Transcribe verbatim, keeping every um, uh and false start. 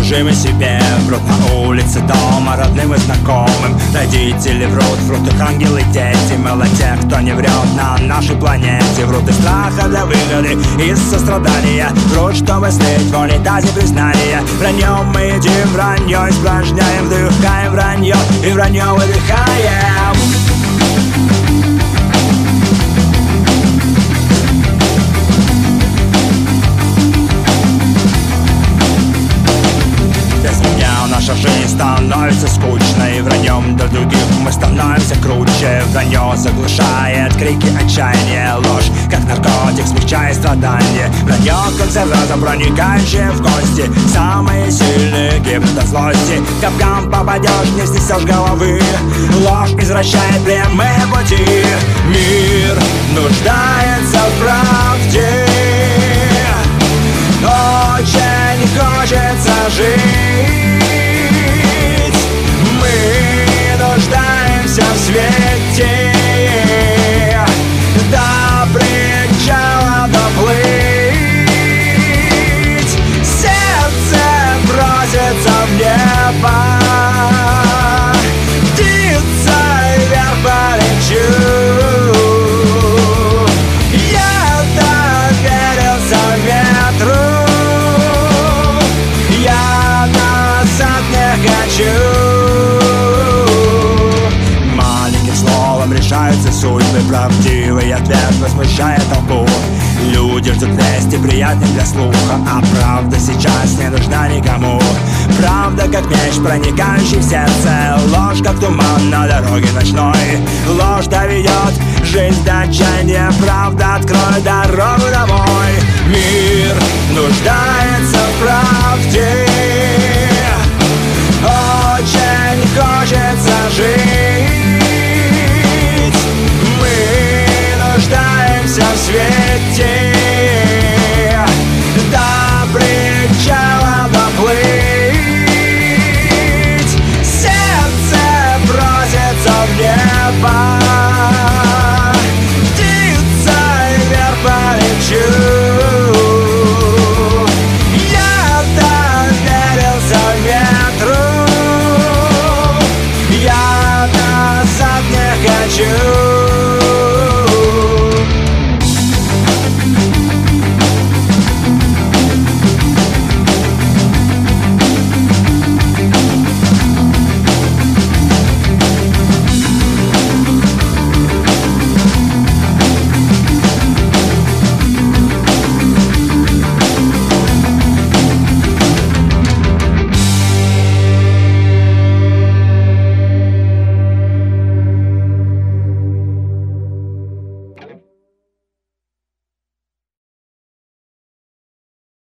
чужим и себе. Врут на улице, дома, родным и знакомым. Родители врут, врут их ангелы, дети. Мало тех, кто не врет на нашей планете. Врут из страха для выгоды, из сострадания. Врут, чтобы слить в унитазе признания. Враньем мы едим, вранье испражняем. Вдыхаем вранье и вранье выдыхаем. Наша жизнь становится скучной. Враньем для других мы становимся круче. Вранье заглушает крики отчаяния. Ложь, как наркотик, смягчает страдания. Вранье, как зараза, проникающая в кости. Самые сильные гибнут от злости. В капкан попадешь, не снесешь головы. Ложь извращает прямые пути. Мир нуждается в правде. Очень хочется жить. Нуждаемся в свете, до причала доплыть. Сердце просится в небо, птицей вверх полечу. Я доверился ветру, я назад не хочу. Решаются судьбы, правдивый ответ возмущает толпу. Люди ждут вести приятных для слуха, а правда сейчас не нужна никому. Правда как меч, проникающий в сердце. Ложь как туман на дороге ночной. Ложь доведет жизнь до отчаяния. Правда откроет дорогу домой. Мир нуждается в правде.